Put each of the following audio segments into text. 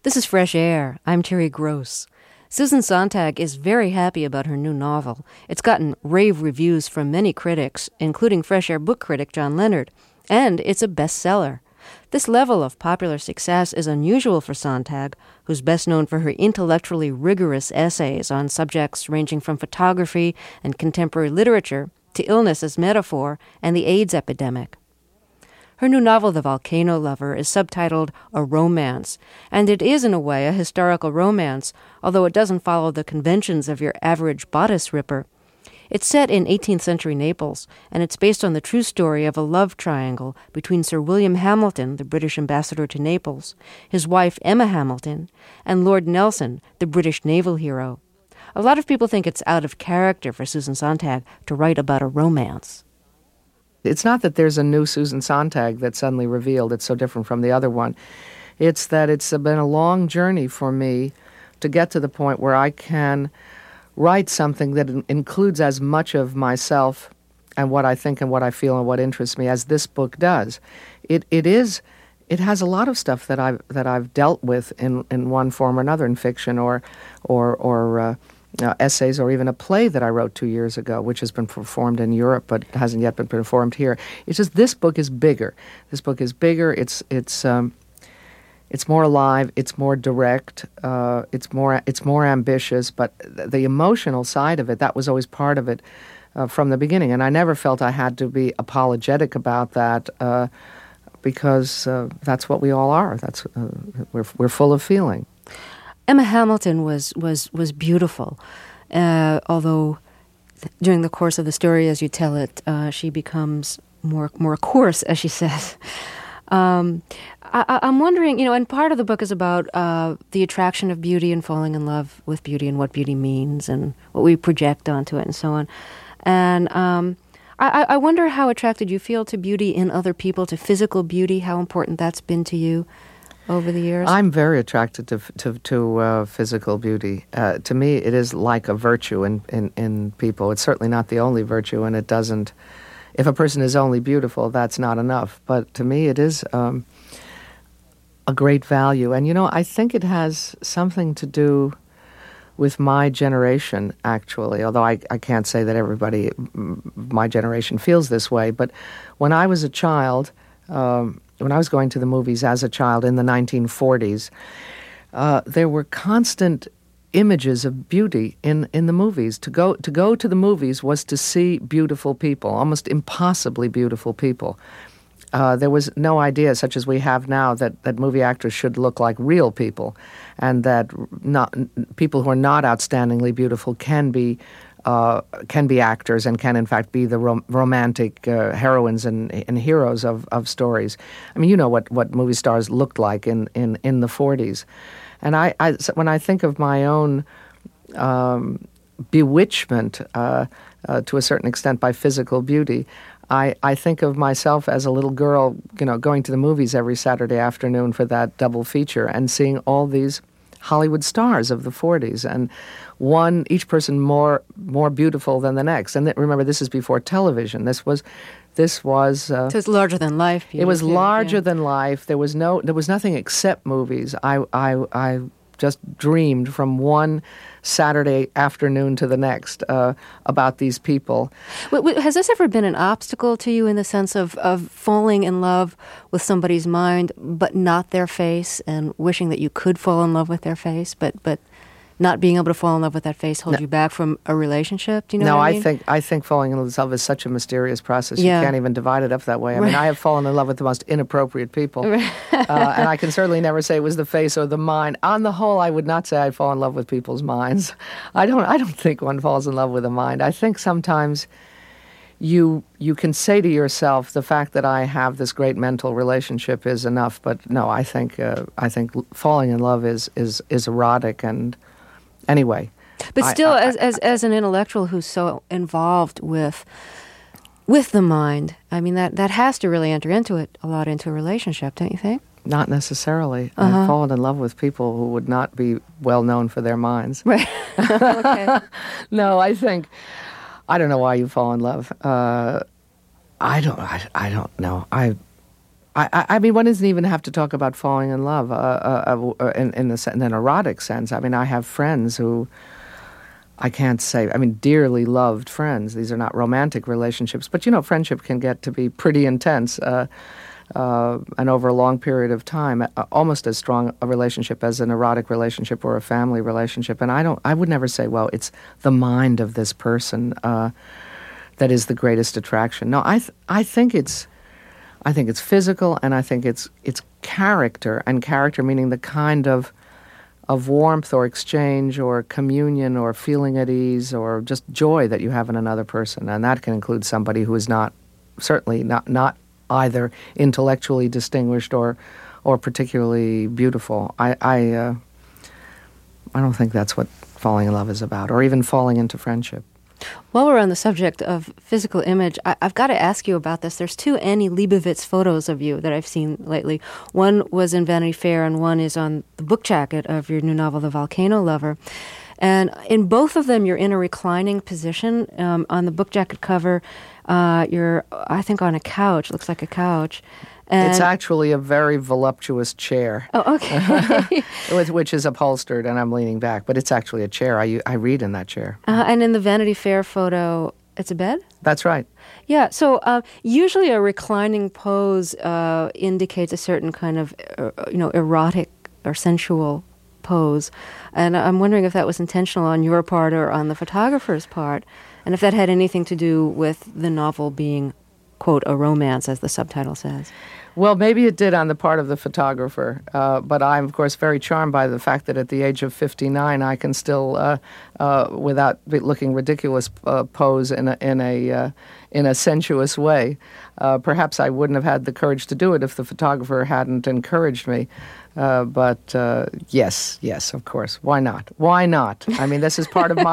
This is Fresh Air. I'm Terry Gross. Susan Sontag is very happy about her new novel. It's gotten rave reviews from many critics, including Fresh Air book critic John Leonard, and it's a bestseller. This level of popular success is unusual for Sontag, who's best known for her intellectually rigorous essays on subjects ranging from photography and contemporary literature to illness as metaphor and the AIDS epidemic. Her new novel, The Volcano Lover, is subtitled A Romance, and it is, in a way, a historical romance, although it doesn't follow the conventions of your average bodice ripper. It's set in 18th century Naples, and it's based on the true story of a love triangle between Sir William Hamilton, the British ambassador to Naples, his wife Emma Hamilton, and Lord Nelson, the British naval hero. A lot of people think it's out of character for Susan Sontag to write about a romance. It's not that there's a new Susan Sontag that's suddenly revealed. It's so different from the other one. It's that it's been a long journey for me to get to the point where I can write something that includes as much of myself and what I think and what I feel and what interests me as this book does. It has a lot of stuff that I've dealt with in one form or another in fiction or essays, or even a play that I wrote 2 years ago, which has been performed in Europe but hasn't yet been performed here. It's just this book is bigger. This book is bigger. It's more alive. It's more direct. It's more ambitious. But the emotional side of it, that was always part of it from the beginning. And I never felt I had to be apologetic about that because that's what we all are. That's we're full of feeling. Emma Hamilton was beautiful, although during the course of the story, as you tell it, she becomes more coarse, as she says. I'm wondering, and part of the book is about the attraction of beauty and falling in love with beauty and what beauty means and what we project onto it and so on. And I wonder how attracted you feel to beauty in other people, to physical beauty, how important that's been to you over the years? I'm very attracted to physical beauty. To me, it is like a virtue in people. It's certainly not the only virtue, and it doesn't. If a person is only beautiful, that's not enough. But to me, it is a great value. And, I think it has something to do with my generation, actually, although I can't say that everybody, my generation, feels this way. But when I was a child, when I was going to the movies as a child in the 1940s, there were constant images of beauty in the movies. To go to the movies was to see beautiful people, almost impossibly beautiful people. There was no idea, such as we have now, that movie actors should look like real people, and that people who are not outstandingly beautiful can be actors and can in fact be the romantic heroines and heroes of stories. I mean, you know what movie stars looked like in the 40s. And when I think of my own bewitchment to a certain extent by physical beauty, I think of myself as a little girl, going to the movies every Saturday afternoon for that double feature and seeing all these Hollywood stars of the 40s, and each person more beautiful than the next. And remember, this is before television. This was. So it's larger than life. It was larger than life. There was nothing except movies. I just dreamed from one Saturday afternoon to the next about these people. Has this ever been an obstacle to you in the sense of falling in love with somebody's mind but not their face, and wishing that you could fall in love with their face, but not being able to fall in love with that face holds you back from a relationship? Do you know what I mean? I think falling in love is such a mysterious process. You can't even divide it up that way. I mean, I have fallen in love with the most inappropriate people. And I can certainly never say it was the face or the mind. On the whole, I would not say I fall in love with people's minds. I don't think one falls in love with a mind. I think sometimes you can say to yourself, the fact that I have this great mental relationship is enough. But no, I think falling in love is erotic. And anyway, but still, as an intellectual who's so involved with the mind, I mean that has to really enter into a relationship, don't you think? Not necessarily. I've fallen in love with people who would not be well known for their minds. Right. Okay. No, I don't know why you fall in love. I don't know. I mean, one doesn't even have to talk about falling in love in an erotic sense. I mean, I have friends who I can't say, I mean, dearly loved friends. These are not romantic relationships, but, friendship can get to be pretty intense and over a long period of time, almost as strong a relationship as an erotic relationship or a family relationship. And I would never say, well, it's the mind of this person that is the greatest attraction. No, I think it's physical, and I think it's character, and character meaning the kind of warmth or exchange or communion or feeling at ease or just joy that you have in another person. And that can include somebody who is certainly not either intellectually distinguished or particularly beautiful. I don't think that's what falling in love is about, or even falling into friendship. While we're on the subject of physical image, I've got to ask you about this. There's 2 Annie Leibovitz photos of you that I've seen lately. One was in Vanity Fair, and one is on the book jacket of your new novel, The Volcano Lover. And in both of them, you're in a reclining position. On the book jacket cover, you're, I think, on a couch. It looks like a couch. And it's actually a very voluptuous chair. Oh, okay. Which is upholstered, and I'm leaning back. But it's actually a chair. I read in that chair. And in the Vanity Fair photo, it's a bed? That's right. Yeah, so usually a reclining pose indicates a certain kind of, erotic or sensual pose. And I'm wondering if that was intentional on your part or on the photographer's part, and if that had anything to do with the novel being, quote, a romance, as the subtitle says. Well, maybe it did on the part of the photographer, but I'm, of course, very charmed by the fact that at the age of 59, I can still, without looking ridiculous, pose in a sensuous way. Perhaps I wouldn't have had the courage to do it if the photographer hadn't encouraged me. But yes, of course. Why not? Why not? I mean, this is part of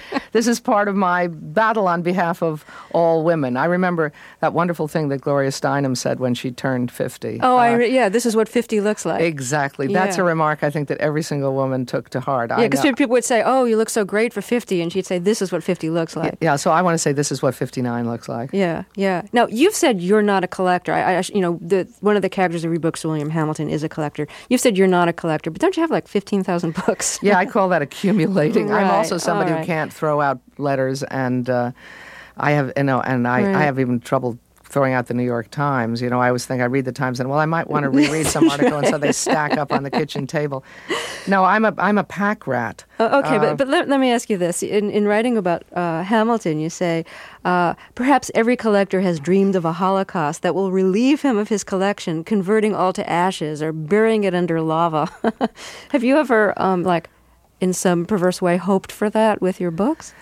my battle on behalf of all women. I remember that wonderful thing that Gloria Steinem said when she turned 50. Oh, this is what 50 looks like. Exactly. Yeah. That's a remark I think that every single woman took to heart. Yeah, because people would say, "Oh, you look so great for 50," and she'd say, "This is what 50 looks like." Yeah. So I want to say this is what 59 looks like. Yeah. Now, you've said you're not a collector. One of the characters of your books, William Hamilton, is a collector. You've said you're not a collector, but don't you have like 15,000 books? Yeah, I call that accumulating. Right. I'm also somebody who can't throw out letters, and I have, I have even trouble throwing out the New York Times. I always think I read the Times and, I might want to reread some article, and so they stack up on the kitchen table. No, I'm a pack rat. Okay, but let me ask you this. In writing about Hamilton, you say, perhaps every collector has dreamed of a Holocaust that will relieve him of his collection, converting all to ashes or burying it under lava. Have you ever, in some perverse way, hoped for that with your books?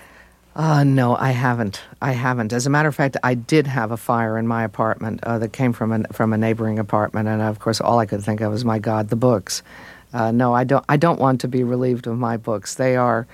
No, I haven't. As a matter of fact, I did have a fire in my apartment that came from a neighboring apartment, and of course, all I could think of was, my God, the books. No, I don't want to be relieved of my books. They're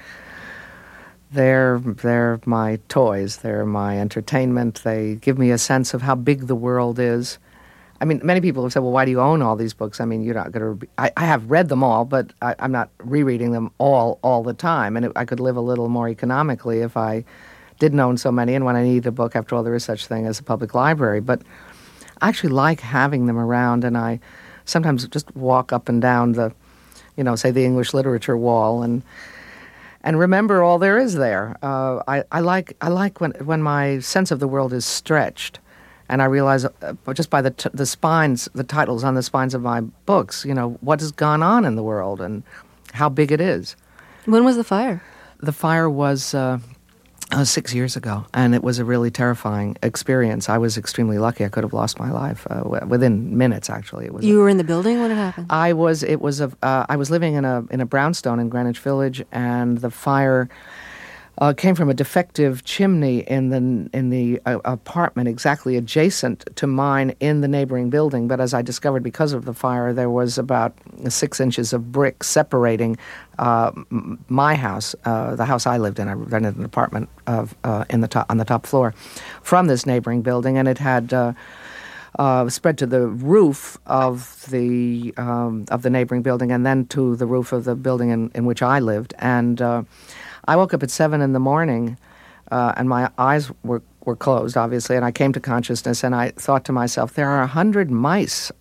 my toys. They're my entertainment. They give me a sense of how big the world is. I mean, many people have said, well, why do you own all these books? I mean, you're not going to... I have read them all, but I'm not rereading them all the time. And I could live a little more economically if I didn't own so many. And when I need a book, after all, there is such thing as a public library. But I actually like having them around, and I sometimes just walk up and down the, say the English literature wall and remember all there is there. I like when my sense of the world is stretched. And I realize just by the spines, the titles on the spines of my books, what has gone on in the world and how big it is. When was the fire? The fire was 6 years ago, and it was a really terrifying experience. I was extremely lucky. I could have lost my life within minutes. Actually, it was. You were in the building when it happened? I was. I was living in a brownstone in Greenwich Village, and the fire came from a defective chimney in the apartment exactly adjacent to mine in the neighboring building. But as I discovered, because of the fire, there was about 6 inches of brick separating my house, the house I lived in. I rented an apartment on the top floor, from this neighboring building, and it had spread to the roof of the neighboring building, and then to the roof of the building in which I lived. And I woke up at 7 in the morning, and my eyes were were closed, obviously, and I came to consciousness, and I thought to myself, there are 100 mice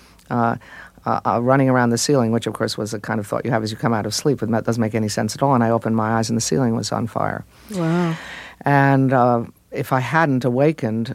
running around the ceiling, which, of course, was the kind of thought you have as you come out of sleep, and that doesn't make any sense at all. And I opened my eyes, and the ceiling was on fire. Wow. And if I hadn't awakened,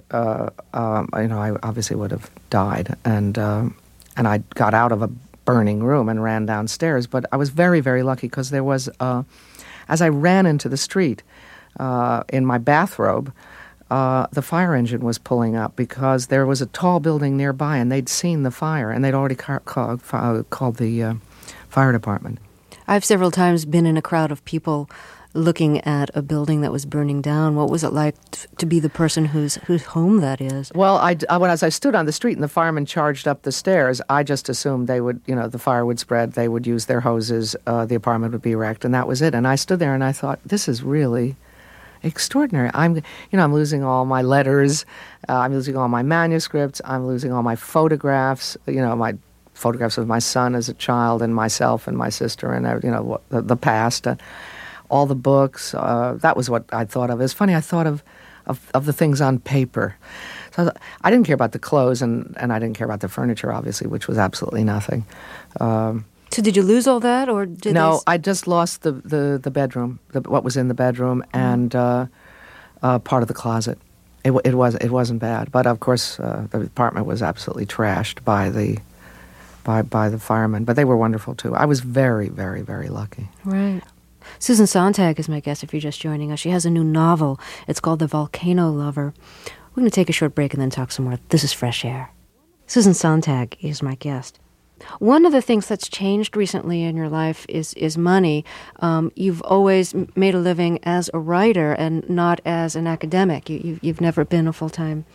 I obviously would have died. And I got out of a burning room and ran downstairs. But I was very, very lucky because there was, as I ran into the street in my bathrobe, the fire engine was pulling up because there was a tall building nearby, and they'd seen the fire, and they'd already called the fire department. I've several times been in a crowd of people looking at a building that was burning down. What was it like to be the person whose home that is? Well, as I stood on the street and the firemen charged up the stairs, I just assumed they would, the fire would spread, they would use their hoses, the apartment would be wrecked, and that was it. And I stood there and I thought, this is really extraordinary. I'm losing all my letters, I'm losing all my manuscripts, I'm losing all my photographs, my photographs of my son as a child and myself and my sister and, the past. All the books, that was what I thought of. It's funny, I thought of the things on paper. So I didn't care about the clothes, and I didn't care about the furniture, obviously, which was absolutely nothing. So did you lose all that, or did No, I just lost the bedroom, what was in the bedroom, and part of the closet. It wasn't bad, but of course the apartment was absolutely trashed by the firemen. But they were wonderful too. I was very, very, very lucky. Right. Susan Sontag is my guest if you're just joining us. She has a new novel. It's called The Volcano Lover. We're going to take a short break and then talk some more. This is Fresh Air. Susan Sontag is my guest. One of the things that's changed recently in your life is money. You've always made a living as a writer and not as an academic. You've never been a full-time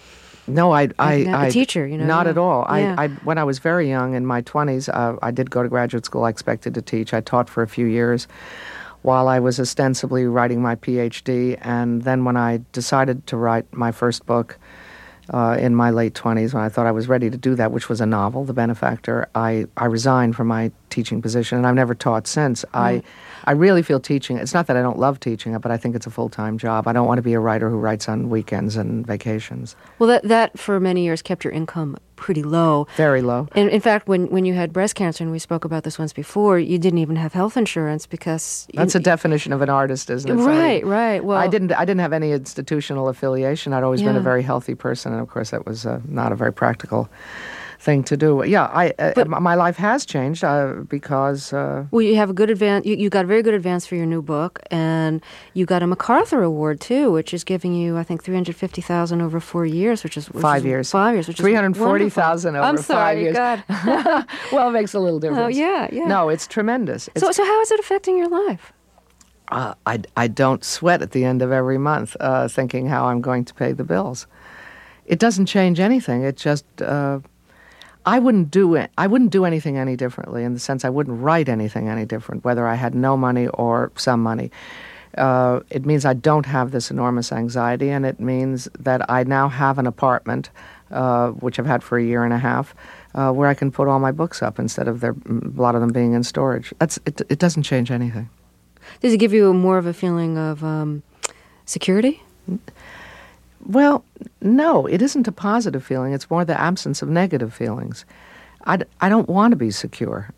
a teacher. Not at all. Yeah. When I was very young, in my 20s, I did go to graduate school. I expected to teach. I taught for a few years while I was ostensibly writing my PhD. And then when I decided to write my first book in my late 20s, when I thought I was ready to do that, which was a novel, The Benefactor, I resigned from my teaching position, and I've never taught since. I really feel teaching, it's not that I don't love teaching it, but I think it's a full-time job. I don't want to be a writer who writes on weekends and vacations. Well, that for many years kept your income pretty low. Very low. And in fact, when you had breast cancer, and we spoke about this once before, you didn't even have health insurance because... That's a definition of an artist, isn't it? Right. Well, I didn't have any institutional affiliation. I'd always been a very healthy person, and of course that was not a very practical thing to do. Yeah, my life has changed because... well, you have a good advance. You got a very good advance for your new book, and you got a MacArthur Award too, which is giving you, I think, $350,000 over 4 years, which is 5 years. 5 years, which $340,000 over 5 years. I'm sorry, God. Well, it makes a little difference. Oh, yeah. No, it's tremendous. So how is it affecting your life? I don't sweat at the end of every month thinking how I'm going to pay the bills. It doesn't change anything. It just... I wouldn't do anything any differently, in the sense I wouldn't write anything any different, whether I had no money or some money. It means I don't have this enormous anxiety, and it means that I now have an apartment, which I've had for a year and a half, where I can put all my books up instead of a lot of them being in storage. It doesn't change anything. Does it give you more of a feeling of security? Well, no, it isn't a positive feeling. It's more the absence of negative feelings. I don't want to be secure.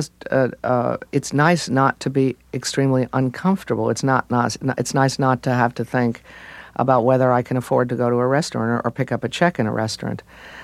It's nice not to be extremely uncomfortable. It's nice not to have to think about whether I can afford to go to a restaurant or pick up a check in a restaurant.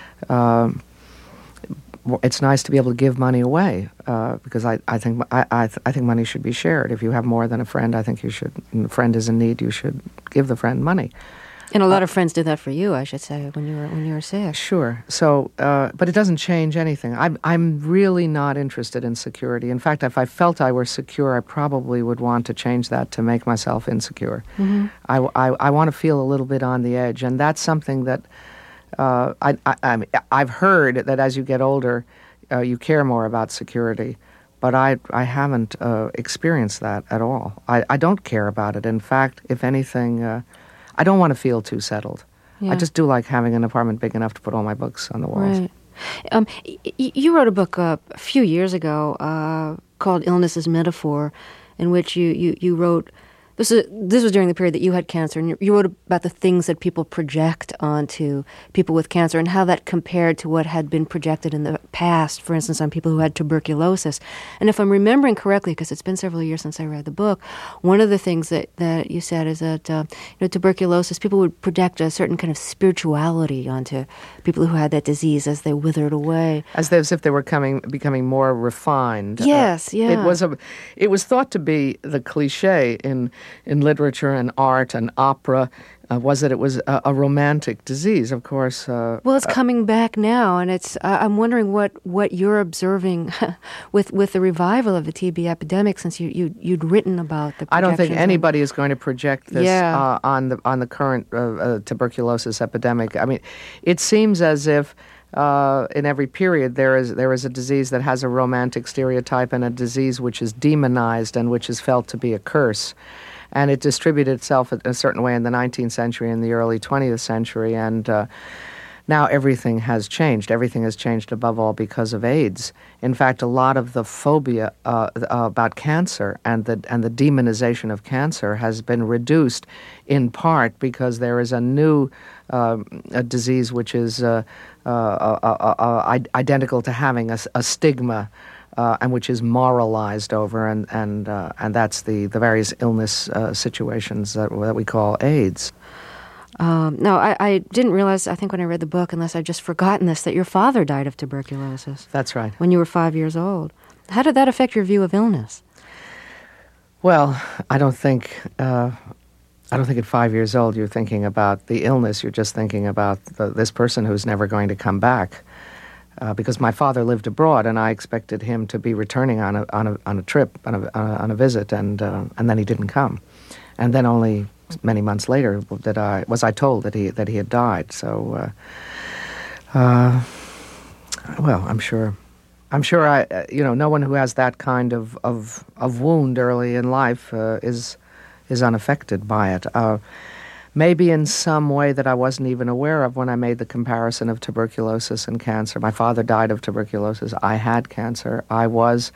It's nice to be able to give money away because I think money should be shared. If you have more than a friend, I think you should. And a friend is in need, you should give the friend money. And a lot of friends did that for you, I should say, when you were sick. Sure. So, but it doesn't change anything. I'm really not interested in security. In fact, if I felt I were secure, I probably would want to change that to make myself insecure. Mm-hmm. I want to feel a little bit on the edge, and that's something that I've heard that as you get older, you care more about security. But I haven't experienced that at all. I don't care about it. In fact, if anything... I don't want to feel too settled. Yeah. I just do like having an apartment big enough to put all my books on the walls. Right. You wrote a book a few years ago called Illness as Metaphor, in which you wrote This was during the period that you had cancer, and you wrote about the things that people project onto people with cancer and how that compared to what had been projected in the past, for instance, on people who had tuberculosis. And if I'm remembering correctly, because it's been several years since I read the book, one of the things that you said is that tuberculosis, people would project a certain kind of spirituality onto people who had that disease as they withered away. As if they were becoming more refined. Yes, yeah. It was thought to be the cliche in literature and art and opera, was that it was a romantic disease, of course. Well, it's coming back now, and I'm wondering what you're observing with the revival of the TB epidemic, since you'd written about the projections. I don't think anybody is going to project this on the current tuberculosis epidemic. I mean, it seems as if in every period there is a disease that has a romantic stereotype and a disease which is demonized and which is felt to be a curse. And it distributed itself in a certain way in the 19th century and the early 20th century. And now everything has changed. Everything has changed above all because of AIDS. In fact, a lot of the phobia about cancer and the demonization of cancer has been reduced in part because there is a new a disease which is identical to having a stigma and which is moralized over, and that's the various illness situations that we call AIDS. No, I didn't realize, I think when I read the book, unless I'd just forgotten this, that your father died of tuberculosis. That's right. When you were 5 years old. How did that affect your view of illness? Well, I don't think at 5 years old you're thinking about the illness. You're just thinking about this person who's never going to come back. Because my father lived abroad, and I expected him to be returning on a trip, on a visit, and then he didn't come. And then only many months later was I told that he had died. So, well, I'm sure no one who has that kind of wound early in life is unaffected by it. Maybe in some way that I wasn't even aware of when I made the comparison of tuberculosis and cancer. My father died of tuberculosis. I had cancer. There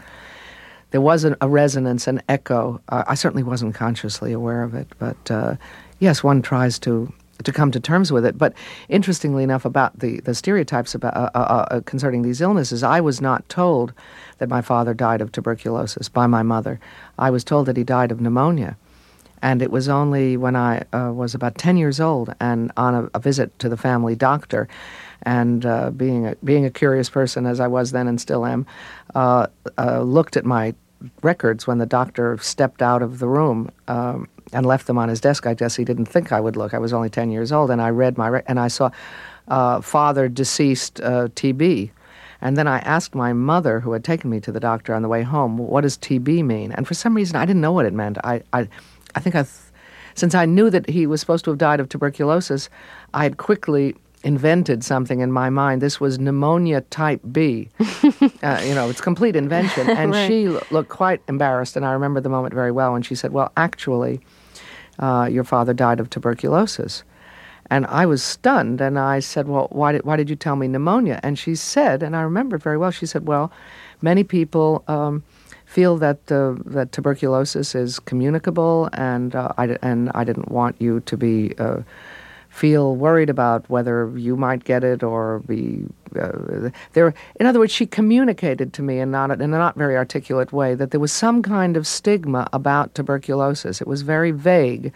was a resonance, an echo. I certainly wasn't consciously aware of it. But yes, one tries to come to terms with it. But interestingly enough, about the stereotypes about concerning these illnesses, I was not told that my father died of tuberculosis by my mother. I was told that he died of pneumonia. And it was only when I was about 10 years old and on a visit to the family doctor, and being a curious person as I was then and still am, looked at my records when the doctor stepped out of the room and left them on his desk. I guess he didn't think I would look. I was only 10 years old, and I read and I saw father deceased TB. And then I asked my mother, who had taken me to the doctor on the way home, what does TB mean? And for some reason, I didn't know what it meant. I think since I knew that he was supposed to have died of tuberculosis, I had quickly invented something in my mind. This was pneumonia type B. It's complete invention. And right. She looked quite embarrassed, and I remember the moment very well when she said, well, actually, your father died of tuberculosis. And I was stunned, and I said, well, why did you tell me pneumonia? And she said, and I remember it very well, she said, well, many people feel that tuberculosis is communicable, and I didn't want you to feel worried about whether you might get it or be there. In other words, she communicated to me in a not very articulate way that there was some kind of stigma about tuberculosis. It was very vague,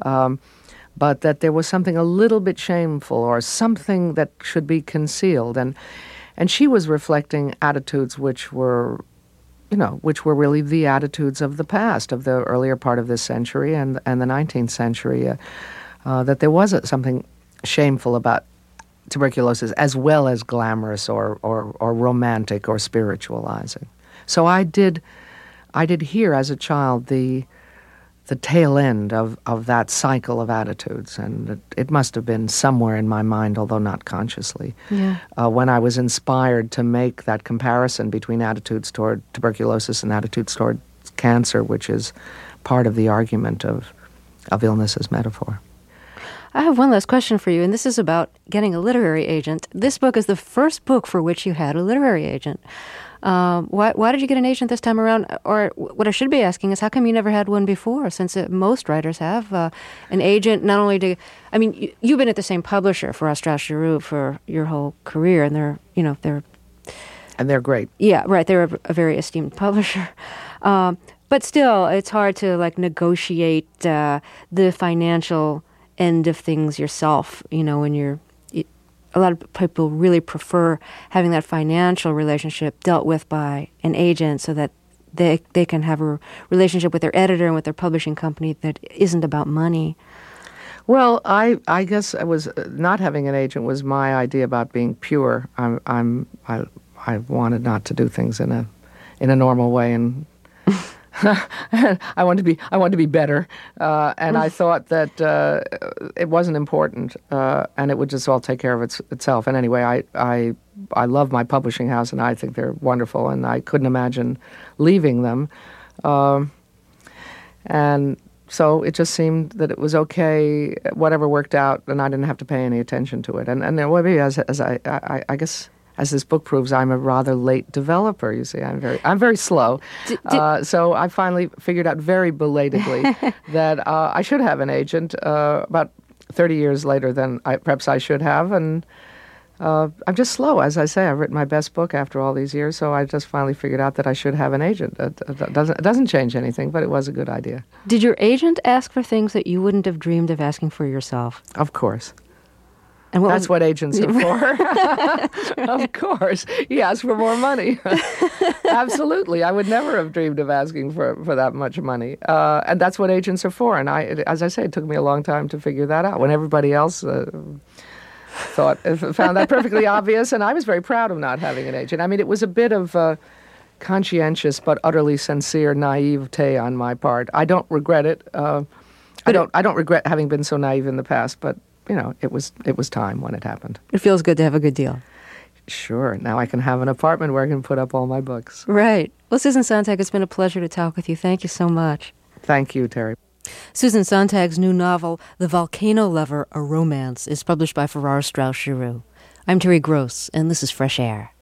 but that there was something a little bit shameful or something that should be concealed, and she was reflecting attitudes which were really the attitudes of the past, of the earlier part of this century and the 19th century, that there was something shameful about tuberculosis as well as glamorous or romantic or spiritualizing. So I did hear as a child the tail end of that cycle of attitudes, and it must have been somewhere in my mind, although not consciously, when I was inspired to make that comparison between attitudes toward tuberculosis and attitudes toward cancer, which is part of the argument of illness as metaphor. I have one last question for you, and this is about getting a literary agent. This book is the first book for which you had a literary agent. Why did you get an agent this time around? Or what I should be asking is, how come you never had one before? Since most writers have an agent, not only to, I mean, you've been at the same publisher for Strauss Giroux for your whole career, and they're great. Yeah, right. They're a very esteemed publisher. But still, it's hard to negotiate the financial end of things yourself. When a lot of people really prefer having that financial relationship dealt with by an agent, so that they can have a relationship with their editor and with their publishing company that isn't about money. Well, I guess I was not having an agent was my idea about being pure. I wanted not to do things in a normal way, and I wanted to be better, and I thought that it wasn't important, and it would just all take care of itself. And anyway, I love my publishing house, and I think they're wonderful, and I couldn't imagine leaving them, and so it just seemed that it was okay, whatever worked out, and I didn't have to pay any attention to it. And maybe as I guess. As this book proves, I'm a rather late developer. You see, I'm very slow. So I finally figured out very belatedly that I should have an agent about 30 years later than perhaps I should have. And I'm just slow, as I say. I've written my best book after all these years, so I just finally figured out that I should have an agent. It doesn't change anything, but it was a good idea. Did your agent ask for things that you wouldn't have dreamed of asking for yourself? Of course. And that's what agents are for. Of course. He asked for more money. Absolutely. I would never have dreamed of asking for that much money. And that's what agents are for. And as I say, it took me a long time to figure that out. When everybody else found that perfectly obvious, and I was very proud of not having an agent. I mean, it was a bit of conscientious but utterly sincere naivete on my part. I don't regret it. I don't regret having been so naive in the past, but it was time when it happened. It feels good to have a good deal. Sure. Now I can have an apartment where I can put up all my books. Right. Well, Susan Sontag, it's been a pleasure to talk with you. Thank you so much. Thank you, Terry. Susan Sontag's new novel, The Volcano Lover, A Romance, is published by Farrar, Straus Giroux. I'm Terry Gross, and this is Fresh Air.